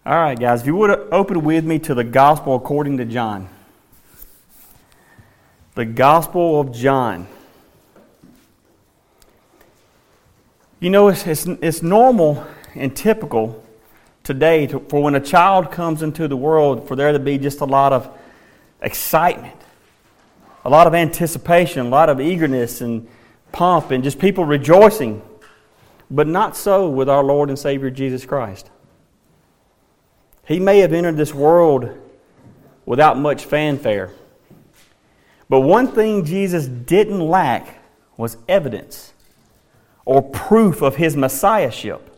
All right, guys, if you would open with me to the Gospel according to John. The Gospel of John. You know, it's normal and typical today for when a child comes into the world for there to be just a lot of excitement, a lot of anticipation, a lot of eagerness and pomp and just people rejoicing. But not so with our Lord and Savior Jesus Christ. He may have entered this world without much fanfare. But one thing Jesus didn't lack was evidence or proof of His Messiahship.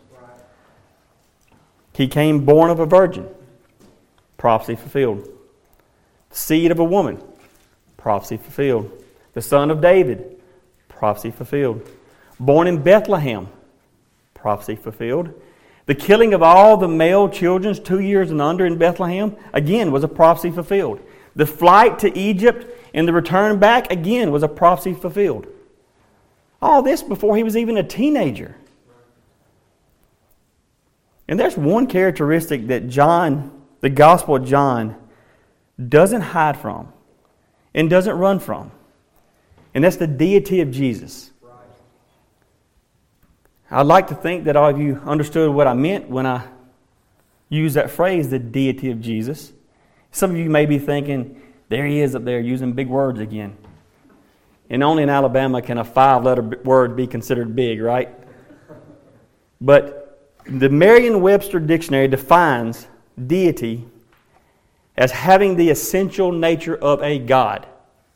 He came born of a virgin, prophecy fulfilled. The seed of a woman, prophecy fulfilled. The son of David, prophecy fulfilled. Born in Bethlehem, prophecy fulfilled. The killing of all the male children 2 years and under in Bethlehem, again, was a prophecy fulfilled. The flight to Egypt and the return back, again, was a prophecy fulfilled. All this before he was even a teenager. And there's one characteristic that John, the Gospel of John, doesn't hide from and doesn't run from. And that's the deity of Jesus. I'd like to think that all of you understood what I meant when I used that phrase, the deity of Jesus. Some of you may be thinking, there he is up there using big words again. And only in Alabama can a 5-letter word be considered big, right? But the Merriam-Webster Dictionary defines deity as having the essential nature of a god.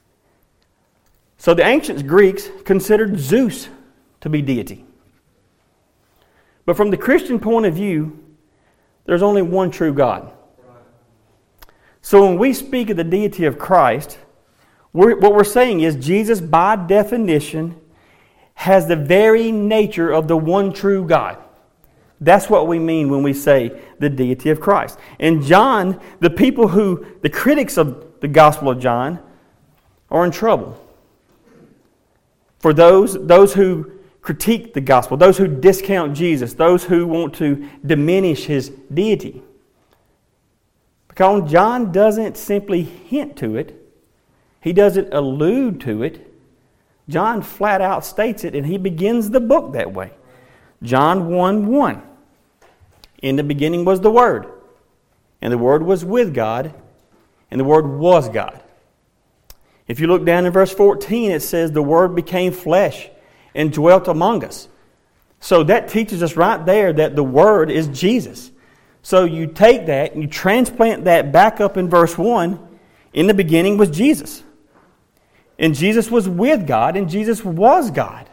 So the ancient Greeks considered Zeus to be deity. But from the Christian point of view, there's only one true God. So when we speak of the deity of Christ, what we're saying is Jesus, by definition, has the very nature of the one true God. That's what we mean when we say the deity of Christ. And John, the critics of the Gospel of John, are in trouble. For those who critique the gospel, those who discount Jesus, those who want to diminish His deity. Because John doesn't simply hint to it. He doesn't allude to it. John flat out states it, and he begins the book that way. John 1:1. In the beginning was the Word, and the Word was with God, and the Word was God. If you look down in verse 14, it says, the Word became flesh and dwelt among us. So that teaches us right there that the Word is Jesus. So you take that and you transplant that back up in verse 1. In the beginning was Jesus. And Jesus was with God, and Jesus was God.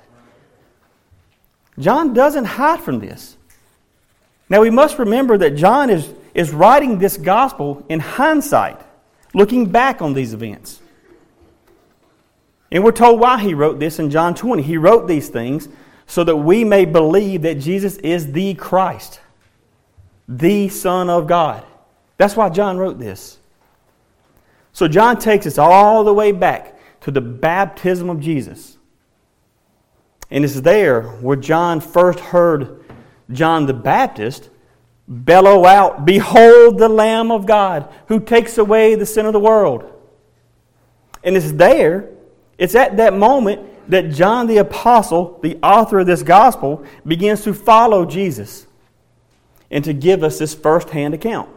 John doesn't hide from this. Now we must remember that John is writing this gospel in hindsight, looking back on these events. And we're told why he wrote this in John 20. He wrote these things so that we may believe that Jesus is the Christ, the Son of God. That's why John wrote this. So John takes us all the way back to the baptism of Jesus. And it's there where John first heard John the Baptist bellow out, "Behold the Lamb of God who takes away the sin of the world." And it's at that moment that John the Apostle, the author of this gospel, begins to follow Jesus and to give us this first-hand account.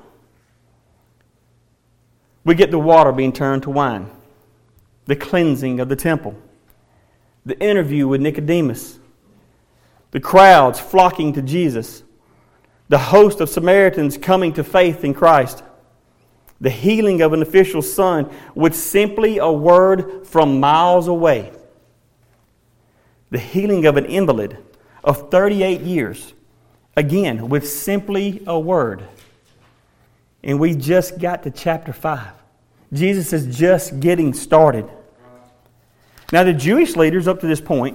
We get the water being turned to wine, the cleansing of the temple, the interview with Nicodemus, the crowds flocking to Jesus, the host of Samaritans coming to faith in Christ, the healing of an official's son with simply a word from miles away. The healing of an invalid of 38 years, again, with simply a word. And we just got to chapter 5. Jesus is just getting started. Now, the Jewish leaders up to this point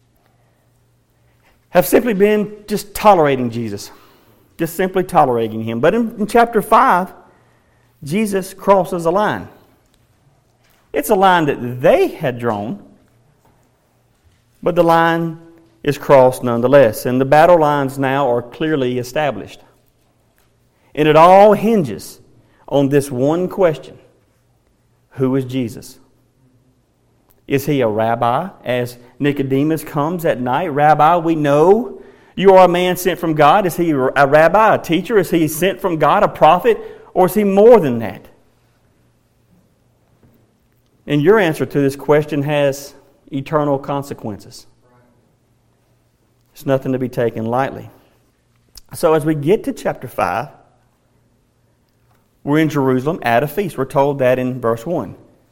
have simply been just tolerating Jesus. Just simply tolerating Him. But in chapter 5, Jesus crosses a line. It's a line that they had drawn, but the line is crossed nonetheless. And the battle lines now are clearly established. And it all hinges on this one question. Who is Jesus? Is he a rabbi? As Nicodemus comes at night, Rabbi, we know you are a man sent from God. Is he a rabbi, a teacher? Is he sent from God, a prophet? Or is he more than that? And your answer to this question has eternal consequences. It's nothing to be taken lightly. So as we get to chapter 5, we're in Jerusalem at a feast. We're told that in verse 1.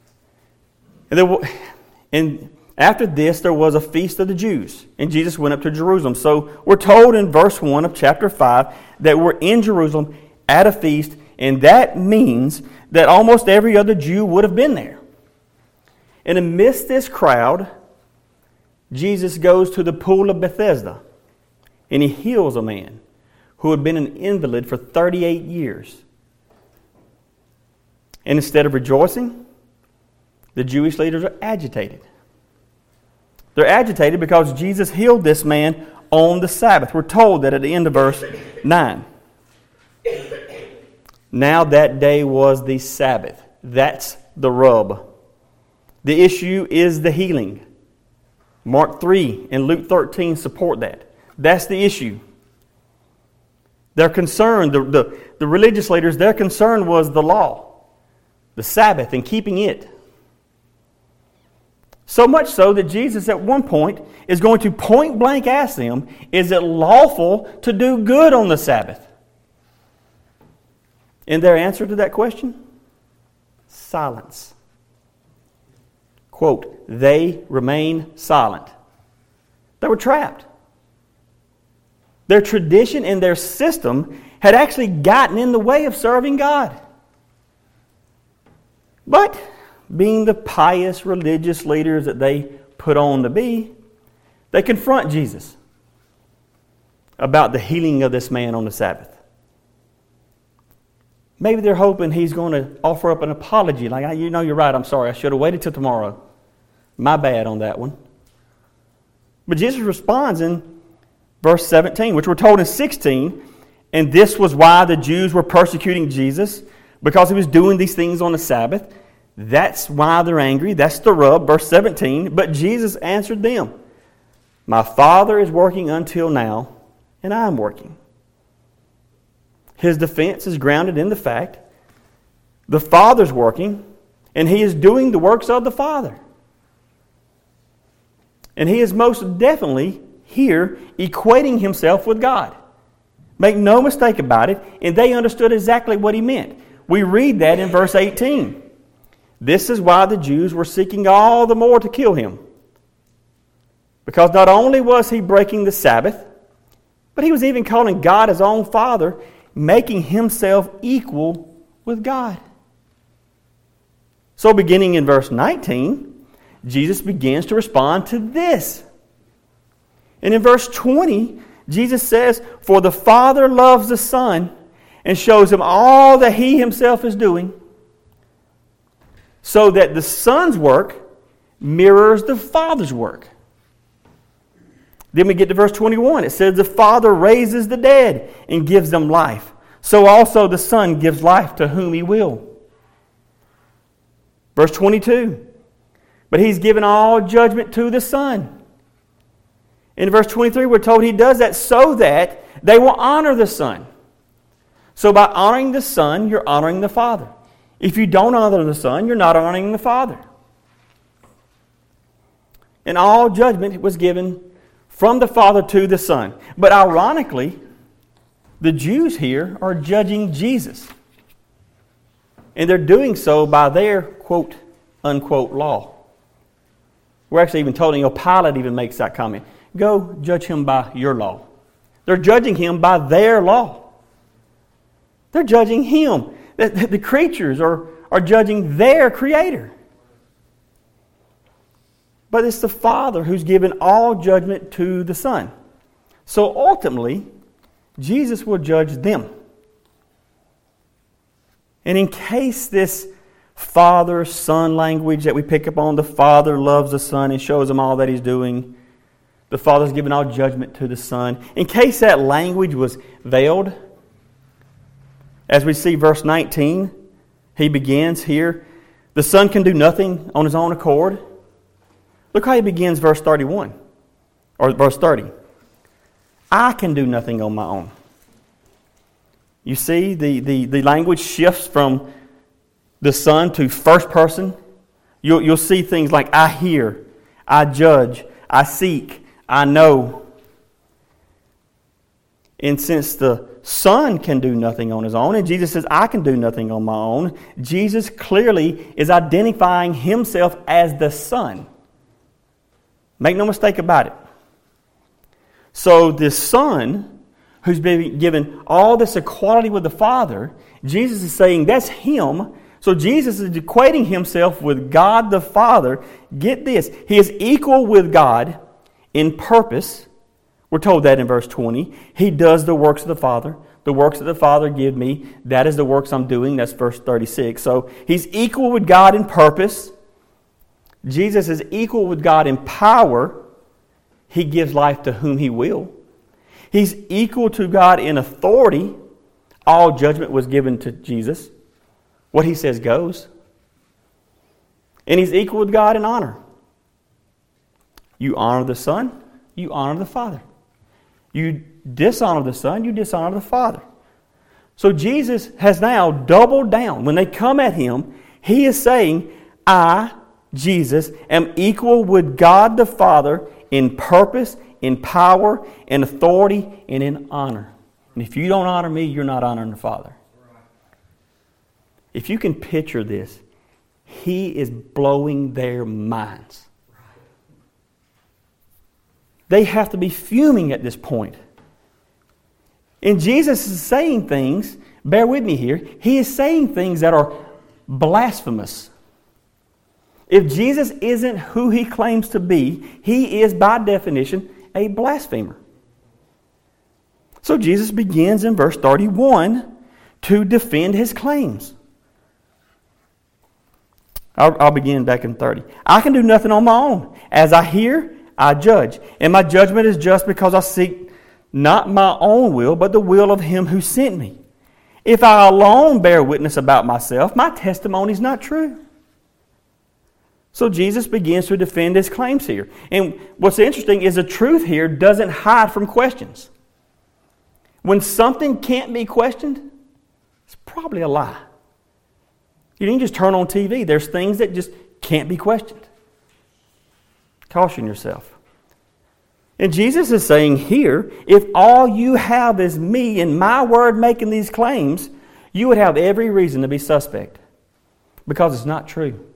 And after this, there was a feast of the Jews, and Jesus went up to Jerusalem. So we're told in verse 1 of chapter 5 that we're in Jerusalem at a feast, and that means that almost every other Jew would have been there. And amidst this crowd, Jesus goes to the pool of Bethesda, and he heals a man who had been an invalid for 38 years. And instead of rejoicing, the Jewish leaders are agitated. They're agitated because Jesus healed this man on the Sabbath. We're told that at the end of verse 9. Now that day was the Sabbath. That's the rub. The issue is the healing. Mark 3 and Luke 13 support that. That's the issue. Their concern, the religious leaders, their concern was the law, the Sabbath, and keeping it. So much so that Jesus at one point is going to point blank ask them, is it lawful to do good on the Sabbath? And their answer to that question? Silence. Quote, they remain silent. They were trapped. Their tradition and their system had actually gotten in the way of serving God. But being the pious religious leaders that they put on to be, they confront Jesus about the healing of this man on the Sabbath. Maybe they're hoping he's going to offer up an apology, like, you know, you're right, I'm sorry, I should have waited till tomorrow. My bad on that one. But Jesus responds in verse 17, which we're told in 16, and this was why the Jews were persecuting Jesus, because he was doing these things on the Sabbath. That's why they're angry. That's the rub. Verse 17, but Jesus answered them, my Father is working until now, and I am working. His defense is grounded in the fact the Father's working, and he is doing the works of the Father. And he is most definitely here equating himself with God. Make no mistake about it, and they understood exactly what he meant. We read that in verse 18. This is why the Jews were seeking all the more to kill him. Because not only was he breaking the Sabbath, but he was even calling God his own Father, making himself equal with God. So beginning in verse 19, Jesus begins to respond to this. And in verse 20, Jesus says, for the Father loves the Son and shows him all that he himself is doing, so that the Son's work mirrors the Father's work. Then we get to verse 21. It says, the Father raises the dead and gives them life. So also the Son gives life to whom he will. Verse 22. But he's given all judgment to the Son. In verse 23, we're told he does that so that they will honor the Son. So by honoring the Son, you're honoring the Father. If you don't honor the Son, you're not honoring the Father. And all judgment was given from the Father to the Son. But ironically, the Jews here are judging Jesus. And they're doing so by their, quote, unquote, law. We're actually even told, Pilate even makes that comment. Go judge him by your law. They're judging him by their law. They're judging him. The creatures are judging their Creator. But it's the Father who's given all judgment to the Son. So ultimately, Jesus will judge them. And in case this Father-Son language that we pick up on, the Father loves the Son and shows him all that he's doing, the Father's given all judgment to the Son. In case that language was veiled, As we see verse 19, he begins here. The Son can do nothing on his own accord. Look how he begins verse 31, or verse 30. I can do nothing on my own. You see, the language shifts from the Son to first person. You'll see things like I hear, I judge, I seek, I know. And since the Son can do nothing on his own, and Jesus says, I can do nothing on my own, Jesus clearly is identifying himself as the Son. Make no mistake about it. So this Son, who's been given all this equality with the Father, Jesus is saying that's him. So Jesus is equating himself with God the Father. Get this. He is equal with God in purpose. We're told that in verse 20. He does the works of the Father. The works that the Father give me, that is the works I'm doing. That's verse 36. So he's equal with God in purpose. Jesus is equal with God in power. He gives life to whom he will. He's equal to God in authority. All judgment was given to Jesus. What he says goes. And he's equal with God in honor. You honor the Son, you honor the Father. You dishonor the Son, you dishonor the Father. So Jesus has now doubled down. When they come at him, he is saying, I, Jesus, am equal with God the Father in purpose, in power, in authority, and in honor. And if you don't honor me, you're not honoring the Father. If you can picture this, he is blowing their minds. They have to be fuming at this point. And Jesus is saying things, bear with me here, he is saying things that are blasphemous. If Jesus isn't who he claims to be, he is by definition a blasphemer. So Jesus begins in verse 31 to defend his claims. I'll begin back in 30. I can do nothing on my own. As I hear, I judge. And my judgment is just because I seek not my own will, but the will of him who sent me. If I alone bear witness about myself, my testimony is not true. So Jesus begins to defend his claims here. And what's interesting is the truth here doesn't hide from questions. When something can't be questioned, it's probably a lie. You didn't just turn on TV. There's things that just can't be questioned. Caution yourself. And Jesus is saying here, if all you have is me and my word making these claims, you would have every reason to be suspect. Because it's not true.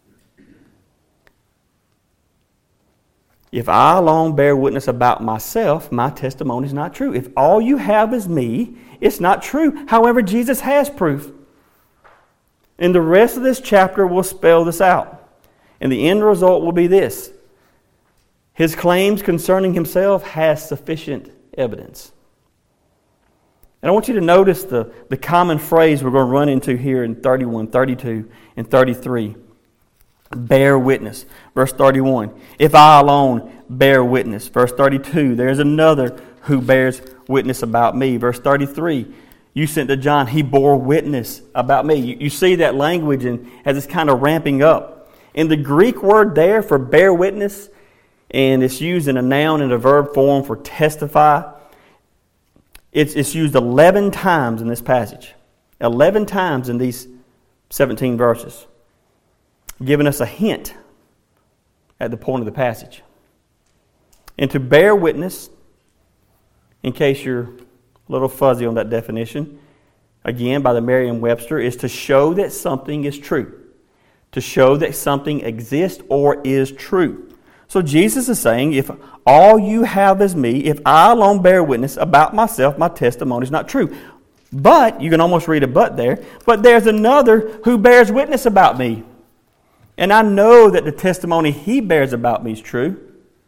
If I alone bear witness about myself, my testimony is not true. If all you have is me, it's not true. However, Jesus has proof. And the rest of this chapter will spell this out. And the end result will be this. His claims concerning himself has sufficient evidence. And I want you to notice the common phrase we're going to run into here in 31, 32, and 33. Bear witness. Verse 31. If I alone bear witness. Verse 32. There's another who bears witness about me. Verse 33. You sent to John, he bore witness about me. You see that language and as it's kind of ramping up. And the Greek word there for bear witness, and it's used in a noun and a verb form for testify. It's used 11 times in this passage. 11 times in these 17 verses. Giving us a hint at the point of the passage. And to bear witness, in case you're a little fuzzy on that definition, again, by the Merriam-Webster, is to show that something is true. To show that something exists or is true. So Jesus is saying, if all you have is me, if I alone bear witness about myself, my testimony is not true. But, you can almost read a but there, but there's another who bears witness about me. And I know that the testimony he bears about me is true.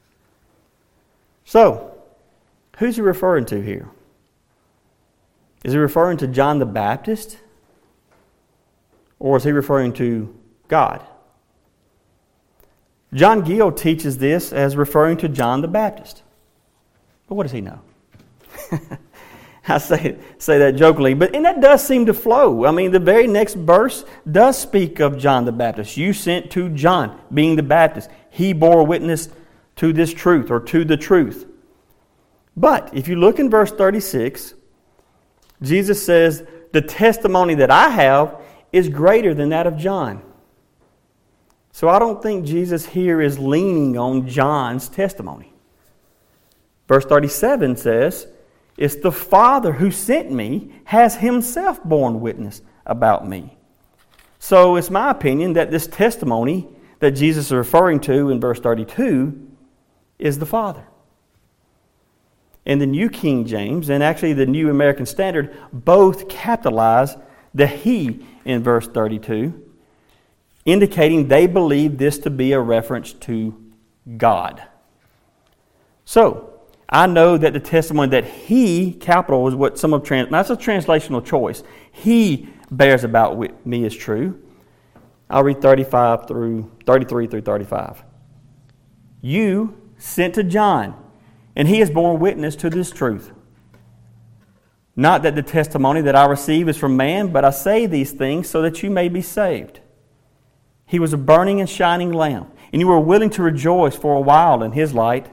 So, who's he referring to here? Is he referring to John the Baptist? Or is he referring to God? John Gill teaches this as referring to John the Baptist. But what does he know? I say that jokingly, and that does seem to flow. I mean, the very next verse does speak of John the Baptist. You sent to John, being the Baptist. He bore witness to this truth, or to the truth. But if you look in verse 36, Jesus says, the testimony that I have is greater than that of John. So I don't think Jesus here is leaning on John's testimony. Verse 37 says, it's the Father who sent me has himself borne witness about me. So it's my opinion that this testimony that Jesus is referring to in verse 32 is the Father. And the New King James, and actually the New American Standard, both capitalize the He in verse 32, indicating they believe this to be a reference to God. So, I know that the testimony that He, capital, is what some of that's a translational choice. He bears about me is true. I'll read 33 through 35. You sent to John, and he has borne witness to this truth. Not that the testimony that I receive is from man, but I say these things so that you may be saved. He was a burning and shining lamp, and you were willing to rejoice for a while in his light.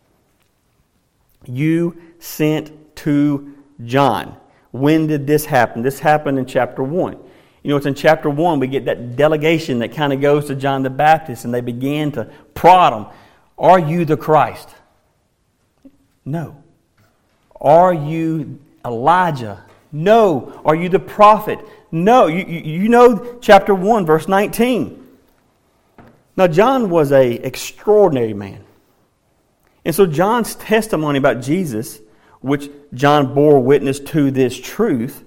You sent to John. When did this happen? This happened in chapter 1. You know, it's in chapter 1 we get that delegation that kind of goes to John the Baptist, and they begin to prod him. Are you the Christ? No. Are you Elijah? No. Are you the prophet? No. You know chapter 1, verse 19. Now, John was an extraordinary man. And so John's testimony about Jesus, which John bore witness to this truth,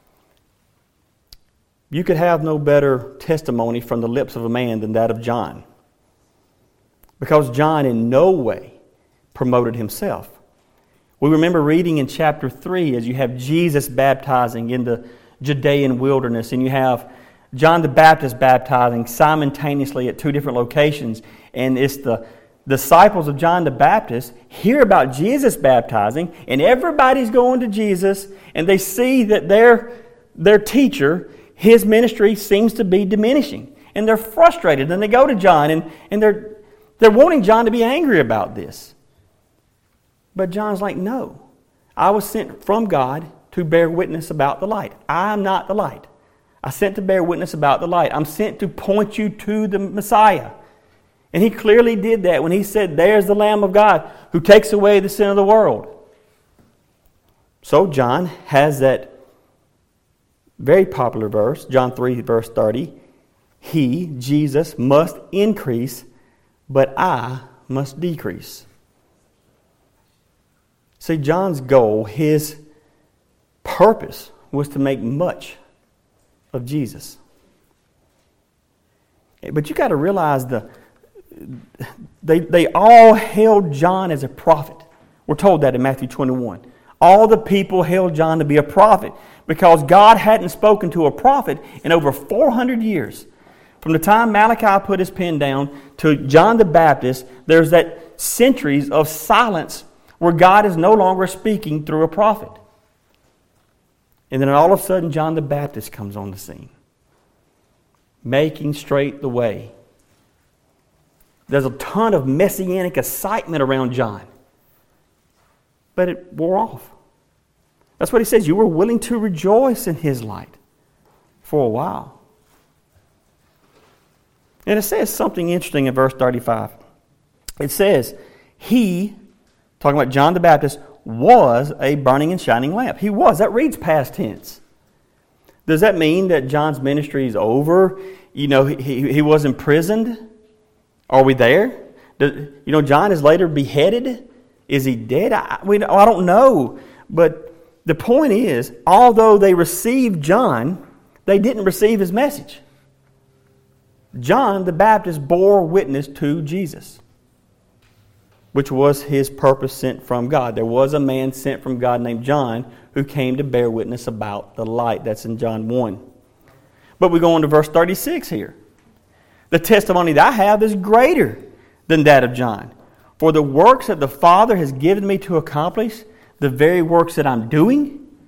you could have no better testimony from the lips of a man than that of John. Because John in no way promoted himself. We remember reading in chapter 3 as you have Jesus baptizing in the Judean wilderness, and you have John the Baptist baptizing simultaneously at two different locations, and it's the disciples of John the Baptist hear about Jesus baptizing, and everybody's going to Jesus, and they see that their teacher, his ministry seems to be diminishing, and they're frustrated. And they go to John, and they're wanting John to be angry about this. But John's like, no, I was sent from God to bear witness about the light. I'm not the light. I sent to bear witness about the light. I'm sent to point you to the Messiah. And he clearly did that when he said, there's the Lamb of God who takes away the sin of the world. So John has that very popular verse, John 3, verse 30. He, Jesus, must increase, but I must decrease. See, John's goal, his purpose, was to make much of Jesus. But you got to realize they all held John as a prophet. We're told that in Matthew 21. All the people held John to be a prophet because God hadn't spoken to a prophet in over 400 years. From the time Malachi put his pen down to John the Baptist, there's that centuries of silence where God is no longer speaking through a prophet. And then all of a sudden, John the Baptist comes on the scene, making straight the way. There's a ton of messianic excitement around John. But it wore off. That's what he says. You were willing to rejoice in his light for a while. And it says something interesting in verse 35. It says, he, talking about John the Baptist, was a burning and shining lamp. He was. That reads past tense. Does that mean that John's ministry is over? You know, he was imprisoned? Are we there? John is later beheaded. Is he dead? I don't know. But the point is, although they received John, they didn't receive his message. John the Baptist bore witness to Jesus, which was his purpose sent from God. There was a man sent from God named John who came to bear witness about the light. That's in John 1. But we go on to verse 36 here. The testimony that I have is greater than that of John. For the works that the Father has given me to accomplish, the very works that I'm doing,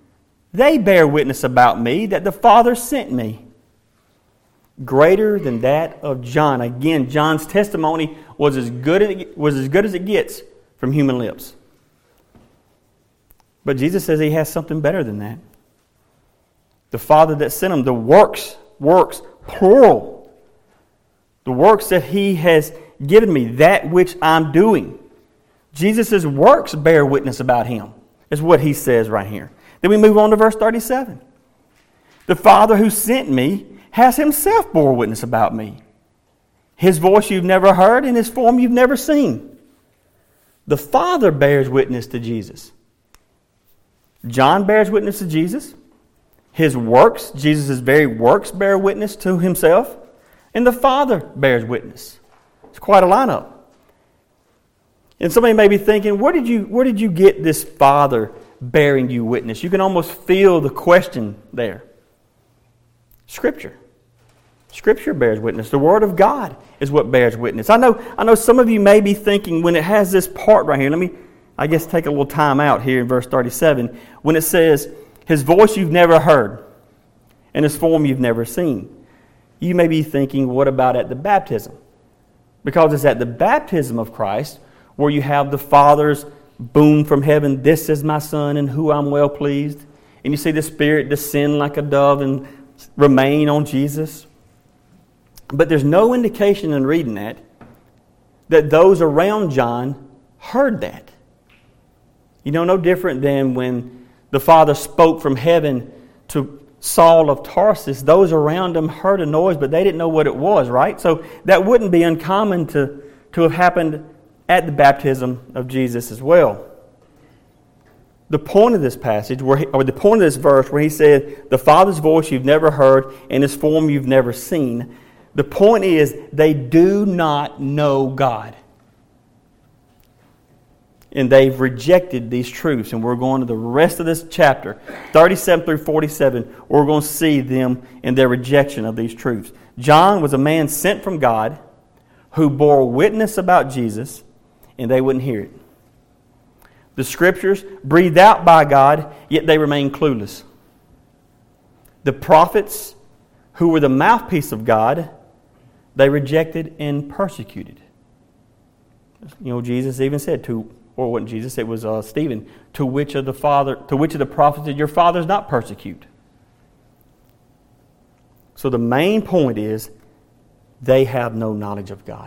They bear witness about me that the Father sent me. Greater than that of John. Again, John's testimony was as good as it gets from human lips. But Jesus says he has something better than that. The Father that sent him, the works, plural. The works that he has given me, that which I'm doing. Jesus' works bear witness about him, is what he says right here. Then we move on to verse 37. The Father who sent me has himself bore witness about me. His voice you've never heard, and his form you've never seen. The Father bears witness to Jesus. John bears witness to Jesus. His works, Jesus' very works, bear witness to himself. And the Father bears witness. It's quite a lineup. And somebody may be thinking, where did you get this Father bearing you witness? You can almost feel the question there. Scripture. Scripture bears witness. The Word of God is what bears witness. I know some of you may be thinking when it has this part right here. Let me, take a little time out here in verse 37. When it says, his voice you've never heard and his form you've never seen. You may be thinking, what about at the baptism? Because it's at the baptism of Christ where you have the Father's boom from heaven, this is my Son in whom I'm well pleased. And you see the Spirit descend like a dove and remain on Jesus. But there's no indication in reading that those around John heard that. No different than when the Father spoke from heaven to Saul of Tarsus. Those around him heard a noise, but they didn't know what it was, right? So that wouldn't be uncommon to have happened at the baptism of Jesus as well. The point of this passage, the point of this verse where he said, the Father's voice you've never heard and his form you've never seen, the point is they do not know God. And they've rejected these truths. And we're going to the rest of this chapter, 37 through 47, we're going to see them in their rejection of these truths. John was a man sent from God who bore witness about Jesus, and they wouldn't hear it. The Scriptures breathed out by God, yet they remain clueless. The prophets, who were the mouthpiece of God, they rejected and persecuted. Jesus even said or wasn't Jesus, it was Stephen, to which of the prophets did your fathers not persecute? So the main point is, they have no knowledge of God.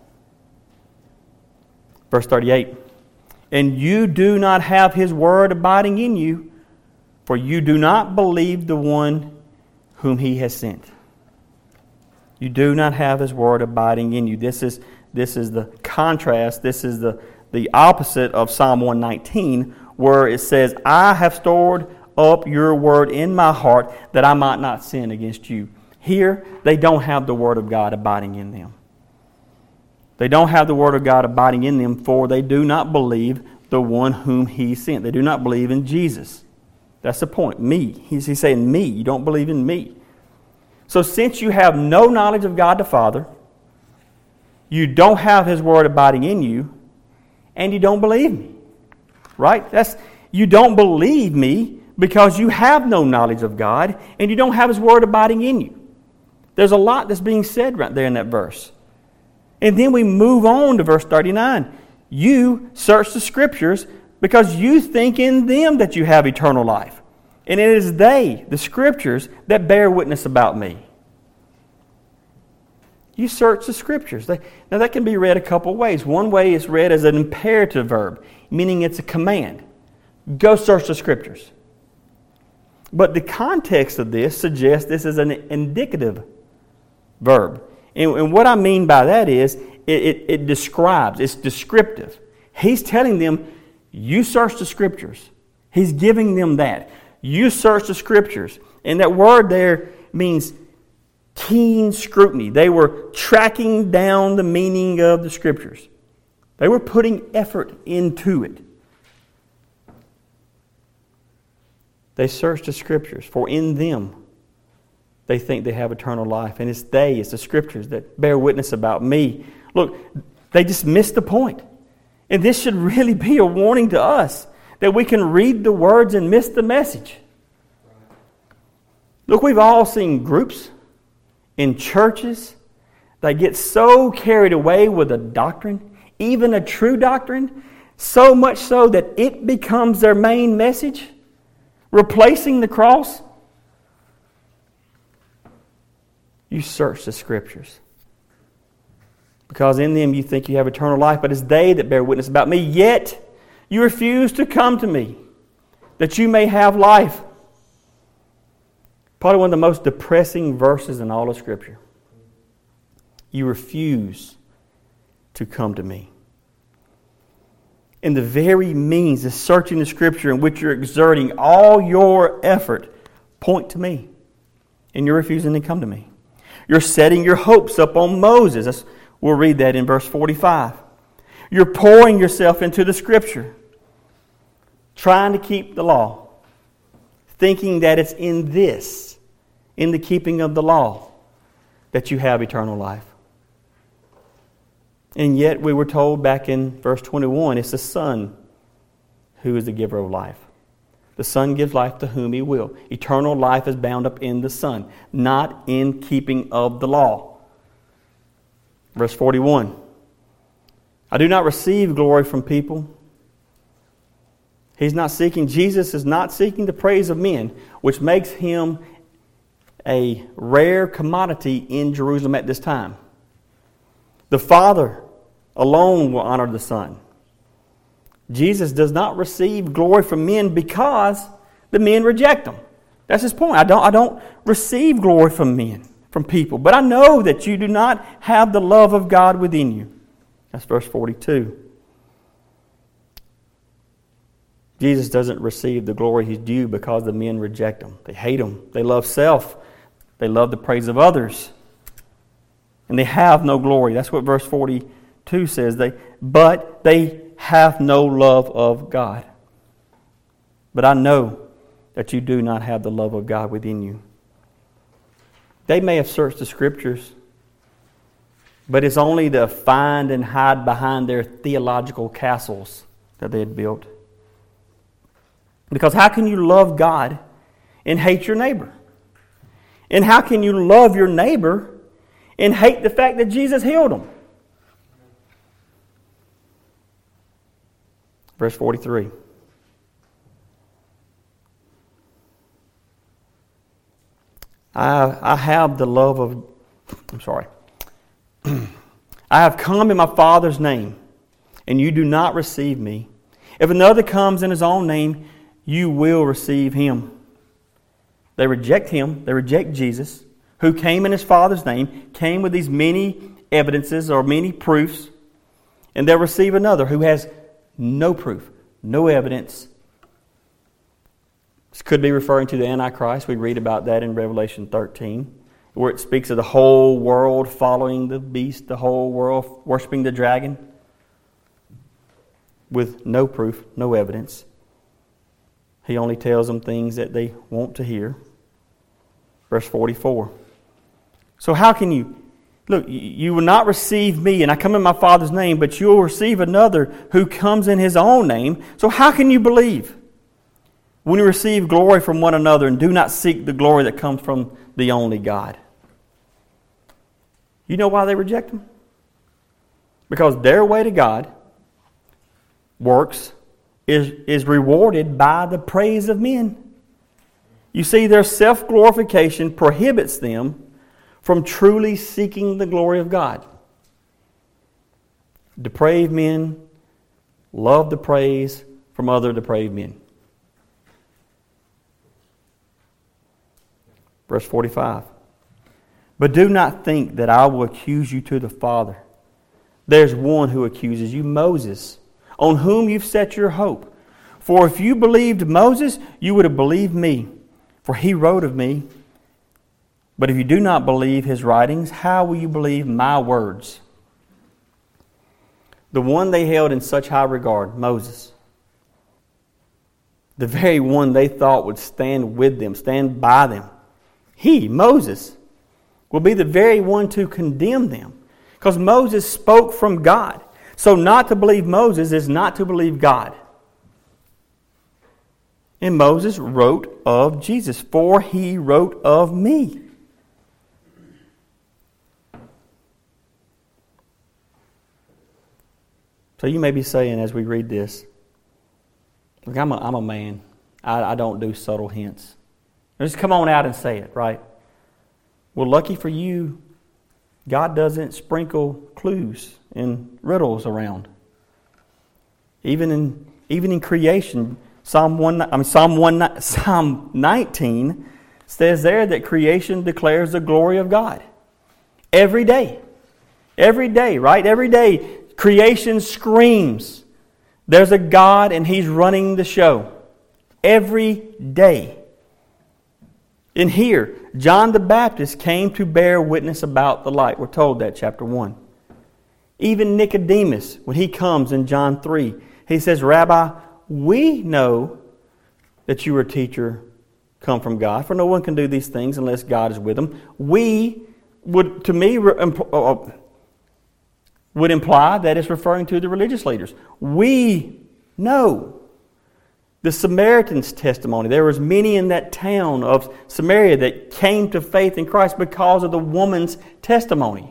Verse 38, and you do not have his word abiding in you, for you do not believe the one whom he has sent. You do not have his word abiding in you. This is the contrast. This is the opposite of Psalm 119, where it says, I have stored up your word in my heart that I might not sin against you. Here, they don't have the word of God abiding in them. They don't have the word of God abiding in them, for they do not believe the one whom he sent. They do not believe in Jesus. That's the point. Me. He's saying me. You don't believe in me. So since you have no knowledge of God the Father, you don't have his word abiding in you, and you don't believe me. Right? You don't believe me because you have no knowledge of God, and you don't have his word abiding in you. There's a lot that's being said right there in that verse. And then we move on to verse 39. You search the Scriptures because you think in them that you have eternal life. And it is they, the Scriptures, that bear witness about me. You search the Scriptures. Now that can be read a couple ways. One way is read as an imperative verb, meaning it's a command. Go search the Scriptures. But the context of this suggests this is an indicative verb. And what I mean by that is it describes, it's descriptive. He's telling them, you search the Scriptures. He's giving them that. You search the Scriptures. And that word there means keen scrutiny. They were tracking down the meaning of the Scriptures. They were putting effort into it. They search the Scriptures, for in them they think they have eternal life. And it's the Scriptures that bear witness about me. Look, they just missed the point. And this should really be a warning to us that we can read the words and miss the message. Look, we've all seen groups in churches that get so carried away with a doctrine, even a true doctrine, so much so that it becomes their main message, replacing the cross. You search the Scriptures, because in them you think you have eternal life, but it's they that bear witness about me. Yet you refuse to come to me, that you may have life. Probably one of the most depressing verses in all of Scripture. You refuse to come to me. And the very means of searching the Scripture in which you're exerting all your effort point to me. And you're refusing to come to me. You're setting your hopes up on Moses. We'll read that in verse 45. You're pouring yourself into the Scripture, trying to keep the law, thinking that it's in this, in the keeping of the law, that you have eternal life. And yet we were told back in verse 21, it's the Son who is the giver of life. The Son gives life to whom He will. Eternal life is bound up in the Son, not in keeping of the law. Verse 41, I do not receive glory from people. Jesus is not seeking the praise of men, which makes Him a rare commodity in Jerusalem at this time. The Father alone will honor the Son. Jesus does not receive glory from men because the men reject Him. That's His point. I don't receive glory from men, from people, but I know that you do not have the love of God within you. That's verse 42. Jesus doesn't receive the glory He's due because the men reject Him. They hate Him. They love self. They love the praise of others. And they have no glory. That's what verse 42 says. But they have no love of God. But I know that you do not have the love of God within you. They may have searched the Scriptures, but it's only to find and hide behind their theological castles that they had built. Because how can you love God and hate your neighbor? And how can you love your neighbor and hate the fact that Jesus healed him? Verse 43. I have the love of... I have come in my Father's name, and you do not receive me. If another comes in his own name, you will receive him. They reject Him. They reject Jesus, who came in His Father's name, came with these many evidences or many proofs, and they'll receive another who has no proof, no evidence. This could be referring to the Antichrist. We read about that in Revelation 13, where it speaks of the whole world following the beast, the whole world worshiping the dragon, with no proof, no evidence. He only tells them things that they want to hear. Verse 44. So how can you... Look, you will not receive me, and I come in my Father's name, but you will receive another who comes in His own name. So how can you believe? When you receive glory from one another and do not seek the glory that comes from the only God. You know why they reject Him? Because their way to God works is rewarded by the praise of men. You see, their self-glorification prohibits them from truly seeking the glory of God. Depraved men love the praise from other depraved men. Verse 45. But do not think that I will accuse you to the Father. There's one who accuses you, Moses, on whom you've set your hope. For if you believed Moses, you would have believed me, for he wrote of me. But if you do not believe his writings, how will you believe my words? The one they held in such high regard, Moses, the very one they thought would stand with them, stand by them, he, Moses, will be the very one to condemn them. Because Moses spoke from God. So not to believe Moses is not to believe God. And Moses wrote of Jesus, for he wrote of me. So you may be saying as we read this, look, I'm a man. I don't do subtle hints. Just come on out and say it, right? Well, lucky for you, God doesn't sprinkle clues and riddles around. Even in creation, Psalm 19 says there that creation declares the glory of God. Every day. Every day, right? Every day, creation screams, there's a God and He's running the show. Every day. And here, John the Baptist came to bear witness about the light. We're told that, chapter 1. Even Nicodemus, when he comes in John 3, he says, Rabbi, we know that you are a teacher come from God, for no one can do these things unless God is with them. We would, to me, would imply that it's referring to the religious leaders. We know. The Samaritan's testimony. There was many in that town of Samaria that came to faith in Christ because of the woman's testimony.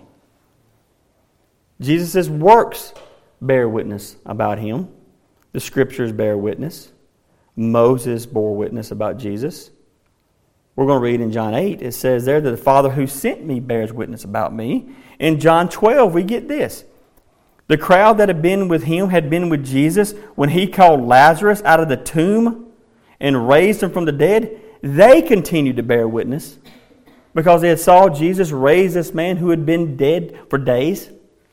Jesus' works bear witness about Him. The Scriptures bear witness. Moses bore witness about Jesus. We're going to read in John 8, it says there that the Father who sent me bears witness about me. In John 12, we get this. The crowd that had been with Him had been with Jesus when He called Lazarus out of the tomb and raised him from the dead. They continued to bear witness because they had saw Jesus raise this man who had been dead for days.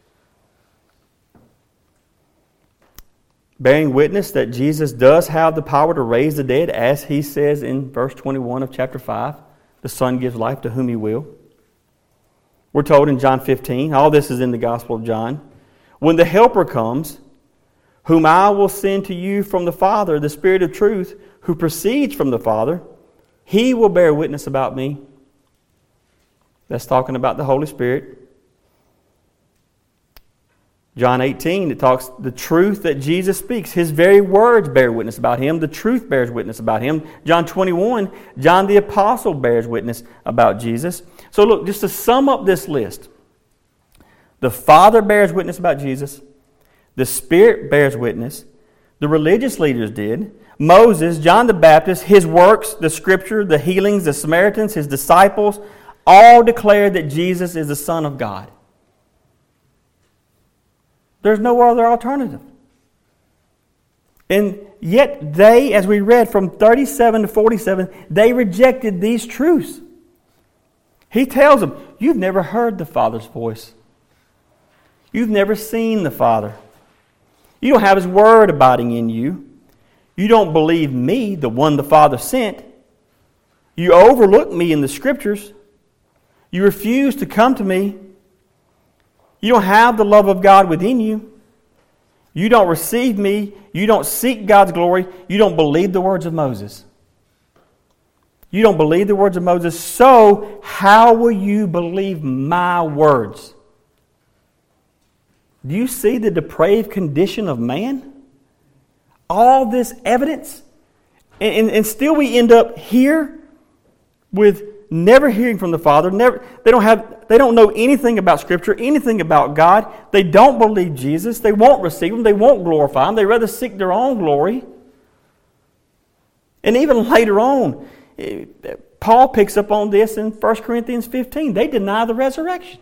Bearing witness that Jesus does have the power to raise the dead, as He says in verse 21 of chapter 5, the Son gives life to whom He will. We're told in John 15, all this is in the Gospel of John, when the Helper comes, whom I will send to you from the Father, the Spirit of truth, who proceeds from the Father, He will bear witness about me. That's talking about the Holy Spirit. John 18, it talks the truth that Jesus speaks. His very words bear witness about Him. The truth bears witness about Him. John 21, John the Apostle bears witness about Jesus. So look, just to sum up this list, the Father bears witness about Jesus. The Spirit bears witness. The religious leaders did. Moses, John the Baptist, his works, the Scripture, the healings, the Samaritans, his disciples, all declared that Jesus is the Son of God. There's no other alternative. And yet they, as we read from 37 to 47, they rejected these truths. He tells them, you've never heard the Father's voice. You've never seen the Father. You don't have His Word abiding in you. You don't believe me, the one the Father sent. You overlook me in the Scriptures. You refuse to come to me. You don't have the love of God within you. You don't receive me. You don't seek God's glory. You don't believe the words of Moses. You don't believe the words of Moses. So how will you believe my words? Do you see the depraved condition of man? All this evidence. And still we end up here with never hearing from the Father. They don't know anything about Scripture, anything about God. They don't believe Jesus. They won't receive Him. They won't glorify Him. They rather seek their own glory. And even later on, Paul picks up on this in 1 Corinthians 15. They deny the resurrection.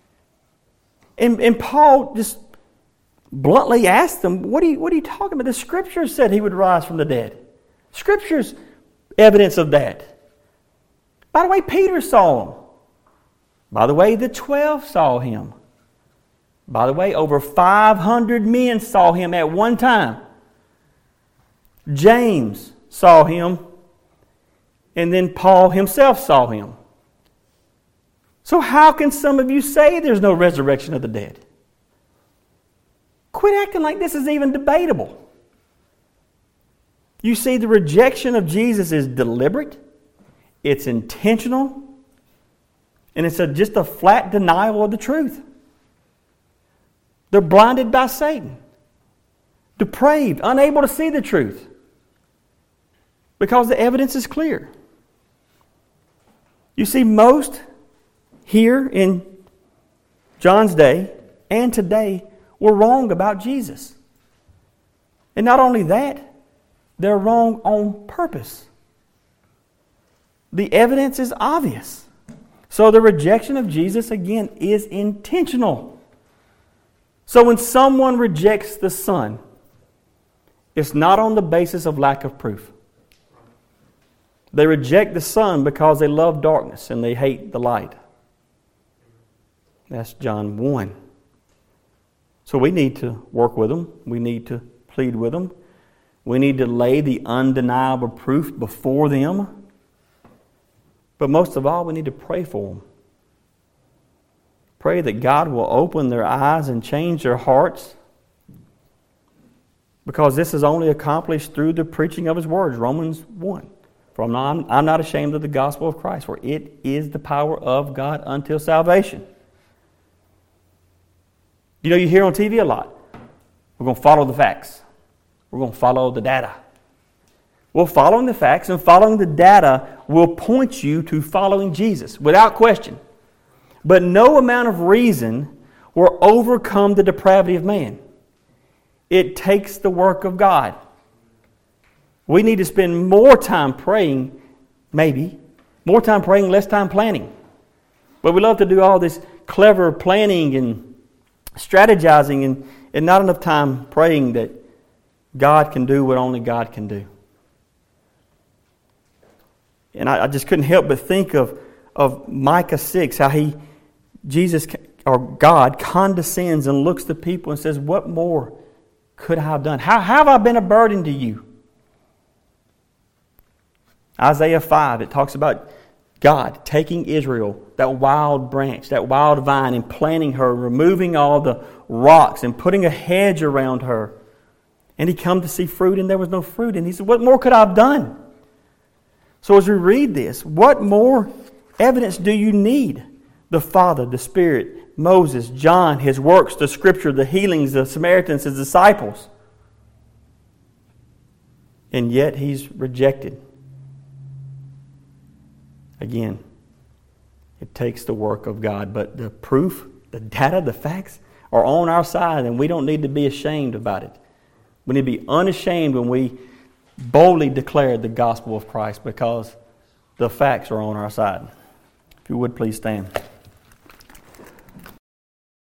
And Paul just bluntly asked them, what are you talking about? The Scriptures said He would rise from the dead. Scripture's evidence of that. By the way, Peter saw Him. By the way, the 12 saw Him. By the way, over 500 men saw Him at one time. James saw Him. And then Paul himself saw Him. So how can some of you say there's no resurrection of the dead? Quit acting like this is even debatable. You see, the rejection of Jesus is deliberate, it's intentional, and it's just a flat denial of the truth. They're blinded by Satan, depraved, unable to see the truth. Because the evidence is clear. You see, most here in John's day and today were wrong about Jesus. And not only that, they're wrong on purpose. The evidence is obvious. So the rejection of Jesus, again, is intentional. So when someone rejects the Son, it's not on the basis of lack of proof. They reject the Son because they love darkness and they hate the light. That's John 1. So we need to work with them. We need to plead with them. We need to lay the undeniable proof before them. But most of all, we need to pray for them. Pray that God will open their eyes and change their hearts. Because this is only accomplished through the preaching of His words, Romans 1. For I'm not ashamed of the gospel of Christ, for it is the power of God until salvation. You know, you hear on TV a lot, we're going to follow the facts. We're going to follow the data. Well, following the facts and following the data will point you to following Jesus, without question. But no amount of reason will overcome the depravity of man. It takes the work of God. We need to spend more time praying, maybe. More time praying, less time planning. But we love to do all this clever planning and strategizing and not enough time praying that God can do what only God can do. And I just couldn't help but think of Micah 6, how God condescends and looks to people and says, what more could I have done? How have I been a burden to you? Isaiah 5, it talks about God taking Israel, that wild branch, that wild vine, and planting her, removing all the rocks and putting a hedge around her. And He come to see fruit, and there was no fruit. And He said, what more could I have done? So as we read this, what more evidence do you need? The Father, the Spirit, Moses, John, His works, the Scripture, the healings, the Samaritans, His disciples. And yet He's rejected. Again, it takes the work of God, but the proof, the data, the facts are on our side, and we don't need to be ashamed about it. We need to be unashamed when we boldly declare the gospel of Christ, because the facts are on our side. If you would, please stand.